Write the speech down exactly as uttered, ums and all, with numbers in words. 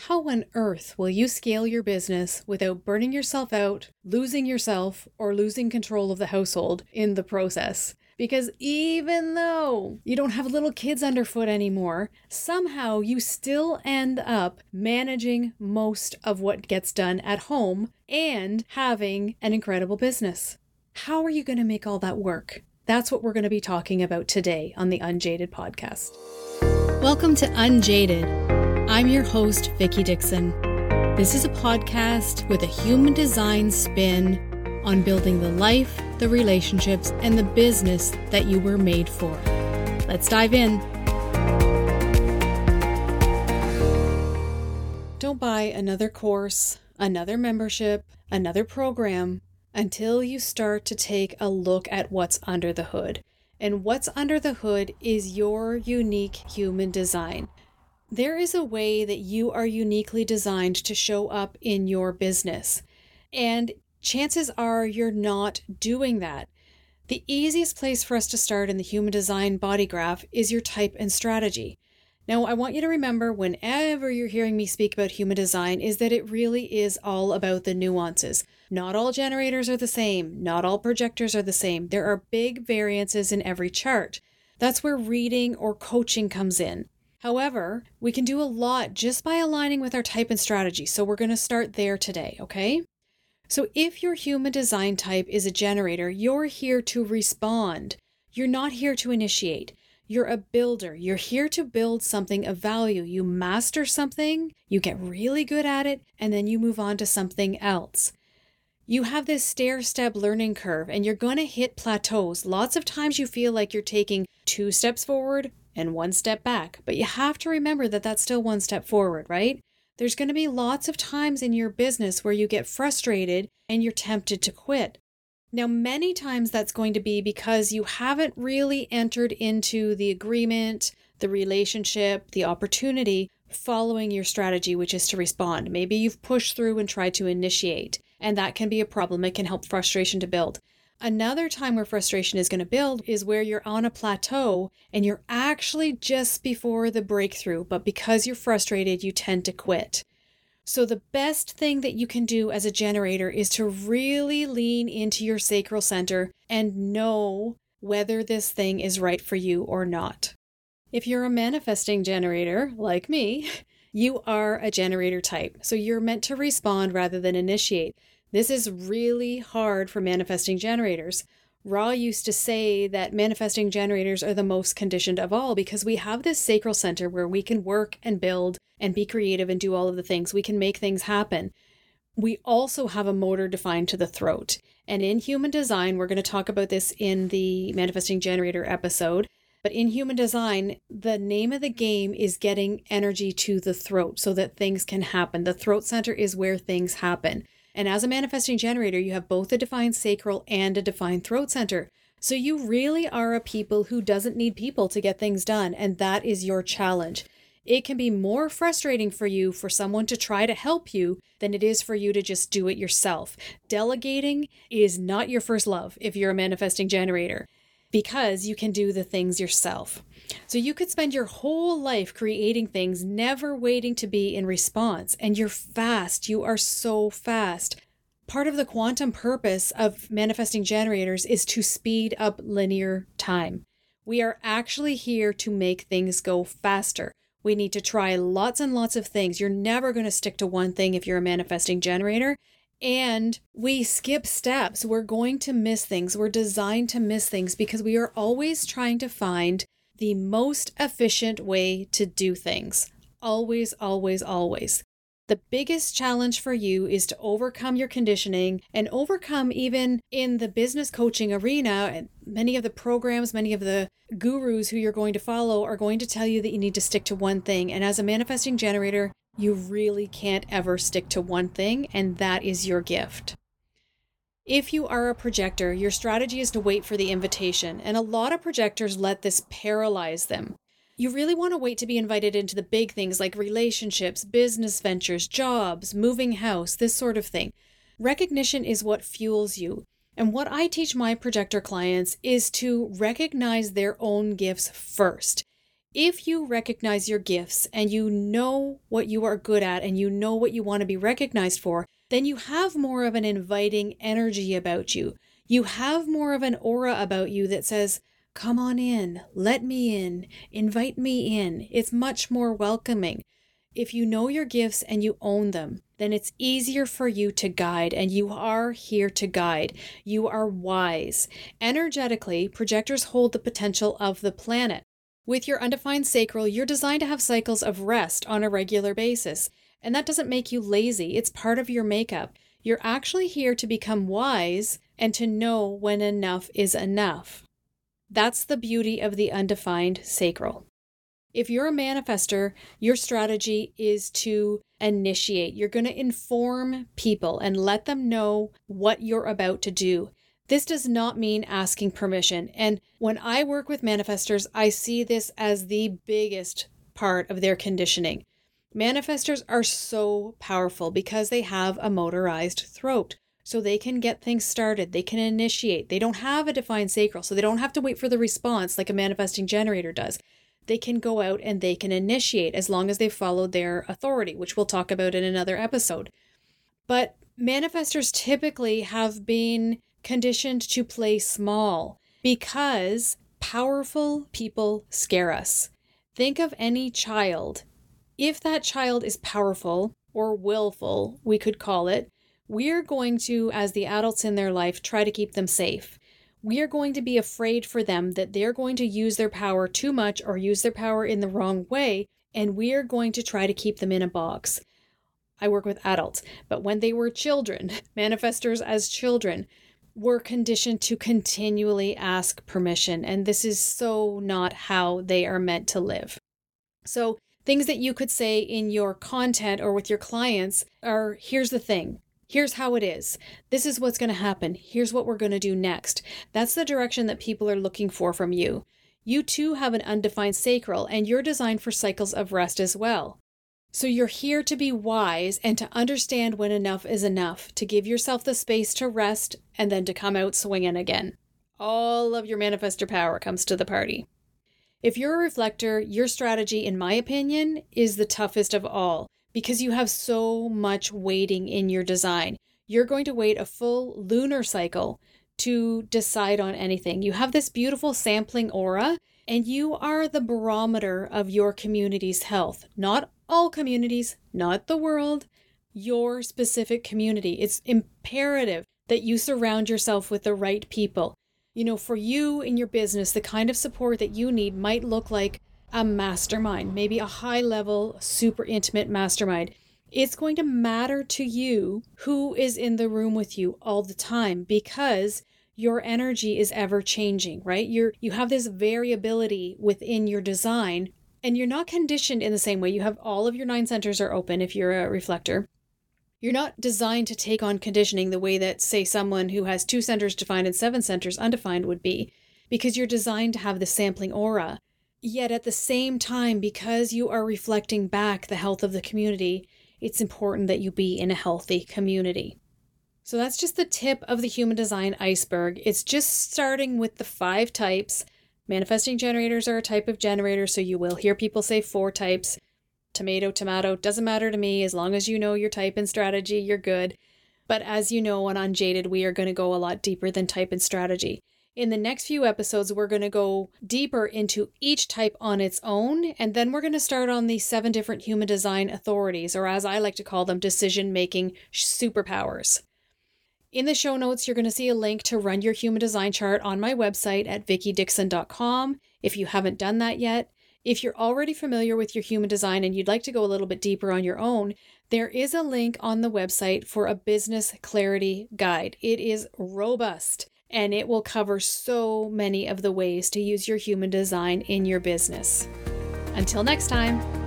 How on earth will you scale your business without burning yourself out, losing yourself, or losing control of the household in the process? Because even though you don't have little kids underfoot anymore, somehow you still end up managing most of what gets done at home and having an incredible business. How are you going to make all that work? That's what we're going to be talking about today on the Unjaded podcast. Welcome to Unjaded. I'm your host, Vicki Dixon. This is a podcast with a human design spin on building the life, the relationships, and the business that you were made for. Let's dive in. Don't buy another course, another membership, another program until you start to take a look at what's under the hood. And what's under the hood is your unique human design. There is a way that you are uniquely designed to show up in your business. And chances are you're not doing that. The easiest place for us to start in the human design body graph is your type and strategy. Now, I want you to remember whenever you're hearing me speak about human design is that it really is all about the nuances. Not all generators are the same. Not all projectors are the same. There are big variances in every chart. That's where reading or coaching comes in. However, we can do a lot just by aligning with our type and strategy. So we're going to start there today, okay? So if your human design type is a generator, you're here to respond. You're not here to initiate. You're a builder. You're here to build something of value. You master something, you get really good at it, and then you move on to something else. You have this stair-step learning curve, and you're going to hit plateaus. Lots of times you feel like you're taking two steps forward and one step back, but you have to remember that that's still one step forward, right? There's going to be lots of times in your business where you get frustrated and you're tempted to quit. Now, many times that's going to be because you haven't really entered into the agreement, the relationship, the opportunity following your strategy, which is to respond. Maybe you've pushed through and tried to initiate, and that can be a problem. It can help frustration to build. Another time where frustration is going to build is where you're on a plateau and you're actually just before the breakthrough, but because you're frustrated, you tend to quit. So the best thing that you can do as a generator is to really lean into your sacral center and know whether this thing is right for you or not. If you're a manifesting generator, like me, you are a generator type. So you're meant to respond rather than initiate. This is really hard for manifesting generators. Ra used to say that manifesting generators are the most conditioned of all because we have this sacral center where we can work and build and be creative and do all of the things. We can make things happen. We also have a motor defined to the throat. And in human design, we're going to talk about this in the manifesting generator episode. But in human design, the name of the game is getting energy to the throat so that things can happen. The throat center is where things happen. And as a manifesting generator, you have both a defined sacral and a defined throat center. So you really are a people who doesn't need people to get things done. And that is your challenge. It can be more frustrating for you for someone to try to help you than it is for you to just do it yourself. Delegating is not your first love if you're a manifesting generator, because you can do the things yourself. So you could spend your whole life creating things, never waiting to be in response. And you're fast. You are so fast. Part of the quantum purpose of manifesting generators is to speed up linear time. We are actually here to make things go faster. We need to try lots and lots of things. You're never going to stick to one thing if you're a manifesting generator. And we skip steps. We're going to miss things. We're designed to miss things because we are always trying to find the most efficient way to do things. Always, always, always. The biggest challenge for you is to overcome your conditioning and overcome even in the business coaching arena. And many of the programs, many of the gurus who you're going to follow are going to tell you that you need to stick to one thing. And as a manifesting generator, you really can't ever stick to one thing, and that is your gift. If you are a projector, your strategy is to wait for the invitation, and a lot of projectors let this paralyze them. You really want to wait to be invited into the big things like relationships, business ventures, jobs, moving house, this sort of thing. Recognition is what fuels you. And what I teach my projector clients is to recognize their own gifts first. If you recognize your gifts and you know what you are good at and you know what you want to be recognized for, then you have more of an inviting energy about you. You have more of an aura about you that says, come on in, let me in, invite me in. It's much more welcoming. If you know your gifts and you own them, then it's easier for you to guide, and you are here to guide. You are wise. Energetically, projectors hold the potential of the planet. With your undefined sacral, you're designed to have cycles of rest on a regular basis. And that doesn't make you lazy. It's part of your makeup. You're actually here to become wise and to know when enough is enough. That's the beauty of the undefined sacral. If you're a manifester, your strategy is to initiate. You're going to inform people and let them know what you're about to do. This does not mean asking permission. And when I work with manifestors, I see this as the biggest part of their conditioning. Manifestors are so powerful because they have a motorized throat. So they can get things started. They can initiate. They don't have a defined sacral, so they don't have to wait for the response like a manifesting generator does. They can go out and they can initiate as long as they followed their authority, which we'll talk about in another episode. But manifestors typically have been conditioned to play small because powerful people scare us. Think of any child. If that child is powerful or willful, we could call it, we're going to, as the adults in their life, try to keep them safe. We are going to be afraid for them that they're going to use their power too much or use their power in the wrong way, and we are going to try to keep them in a box. I work with adults, but when they were children, manifestors as children, were conditioned to continually ask permission, and this is so not how they are meant to live. So things that you could say in your content or with your clients are, here's the thing. Here's how it is. This is what's going to happen. Here's what we're going to do next. That's the direction that people are looking for from you. You too have an undefined sacral, and you're designed for cycles of rest as well. So you're here to be wise and to understand when enough is enough, to give yourself the space to rest and then to come out swinging again. All of your manifestor power comes to the party. If you're a reflector, your strategy, in my opinion, is the toughest of all. Because you have so much waiting in your design. You're going to wait a full lunar cycle to decide on anything. You have this beautiful sampling aura, and you are the barometer of your community's health. Not all communities, not the world, your specific community. It's imperative that you surround yourself with the right people. You know, for you in your business, the kind of support that you need might look like a mastermind, maybe a high level, super intimate mastermind. It's going to matter to you who is in the room with you all the time because your energy is ever changing, right? You're, you have this variability within your design, and you're not conditioned in the same way. You have all of your nine centers are open if you're a reflector. You're not designed to take on conditioning the way that, say, someone who has two centers defined and seven centers undefined would be, because you're designed to have the sampling aura. Yet at the same time, because you are reflecting back the health of the community, it's important that you be in a healthy community. So that's just the tip of the human design iceberg. It's just starting with the five types. Manifesting generators are a type of generator, so you will hear people say four types. Tomato, tomato, doesn't matter to me. As long as you know your type and strategy, you're good. But as you know, on Unjaded, we are going to go a lot deeper than type and strategy. In the next few episodes, we're going to go deeper into each type on its own, and then we're going to start on the seven different human design authorities, or as I like to call them, decision-making superpowers. In the show notes, you're going to see a link to run your human design chart on my website at vicki dixon dot com if you haven't done that yet. If you're already familiar with your human design and you'd like to go a little bit deeper on your own, there is a link on the website for a business clarity guide. It is robust. And it will cover so many of the ways to use your human design in your business. Until next time.